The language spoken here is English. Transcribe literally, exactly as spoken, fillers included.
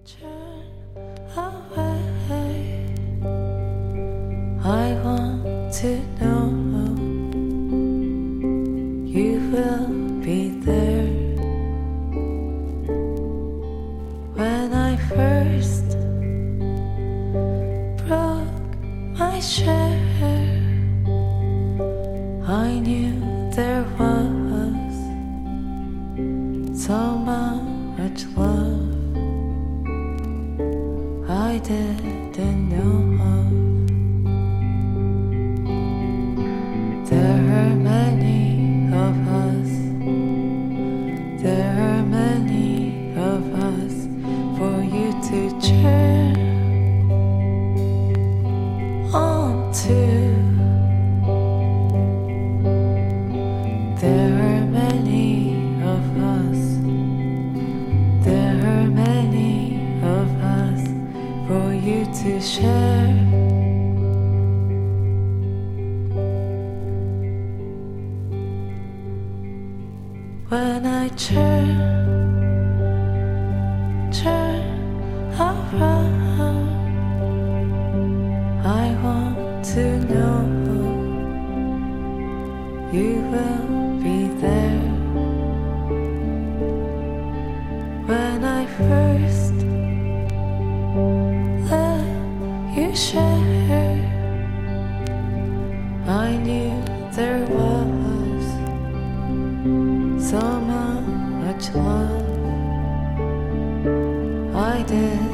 Turn away. I want to know you will be there when I first broke my share. I knew there was so much love I didn't know of. There are many of us, there are many of us for you to turn on to. There are many of us, there are many of us for you to share. When I turn, turn around, I want to know you will be there when I first let you share. I knew there was so much love I did